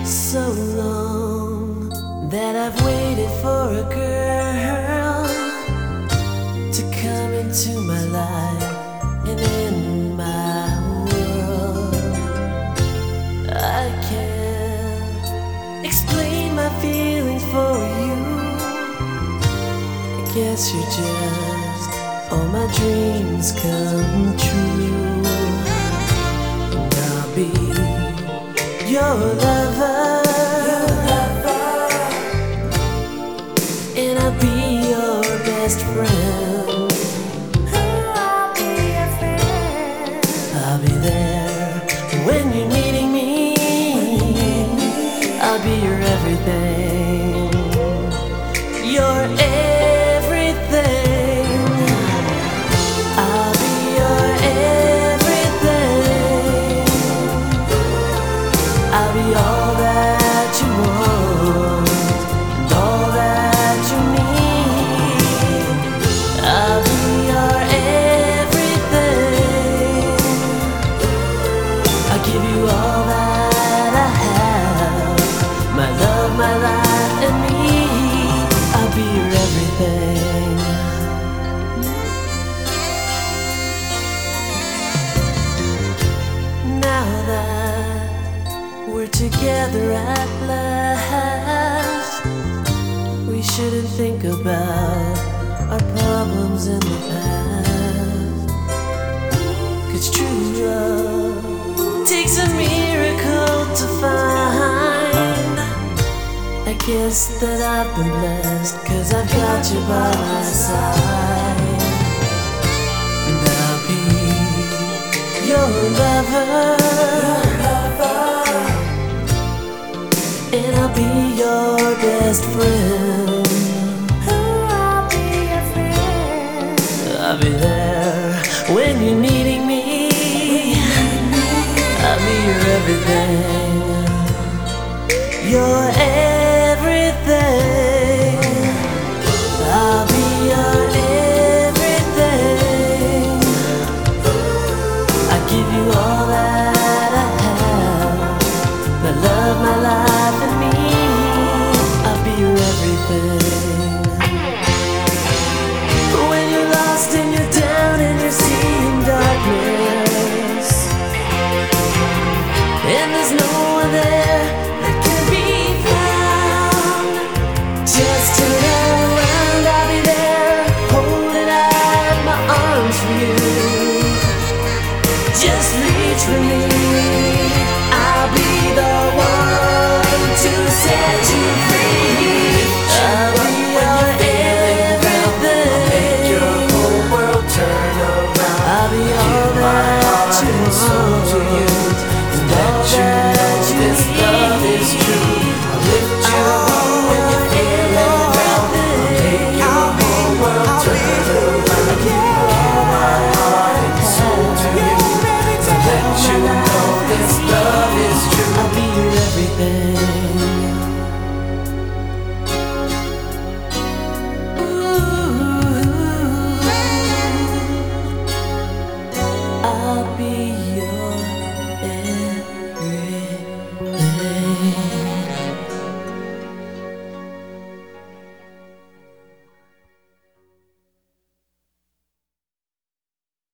So long that I've waited for a girl to come into my life and in my world. I can't explain my feelings for you. I guess you're just all my dreams come true. And I'll be your lover, and I'll be your best friend. I'll be your friend. I'll be there when you're needing me. I'll be your everything, your everything. I'll be your everything. I'll be all that you want and all that you need. I'll be your everything. I'll give you all that I have, my love, my life, and me. I'll be your everything. Now that we're together at last, we shouldn't think about our problems in the past. 'Cause true love takes a miracle to find. I guess that I've been blessed 'cause I've got you by my side. And I'll be your lover, and I'll be your best friend. I'll be your friend. I'll be there when you're needing me. I'll be your everything, your everything. I'll be your everything. I give you all that I have, my love, my life, and me. I'll be your everything. When you're lost and you're down and you're seeing darkness, and there's no one there that can be found, just turn around, I'll be there, holding out my arms for you. Just reach for me, I'll be the one to set you free. I'll be your everything. I'll make your whole world turn around. I'll be all that you want to you. and all that you This love need. is true. I'll lift you up when you're feeling down. I'll make your whole world turn around. I'll give all my heart and soul to you. To let you know this love is true. I'll be your everything.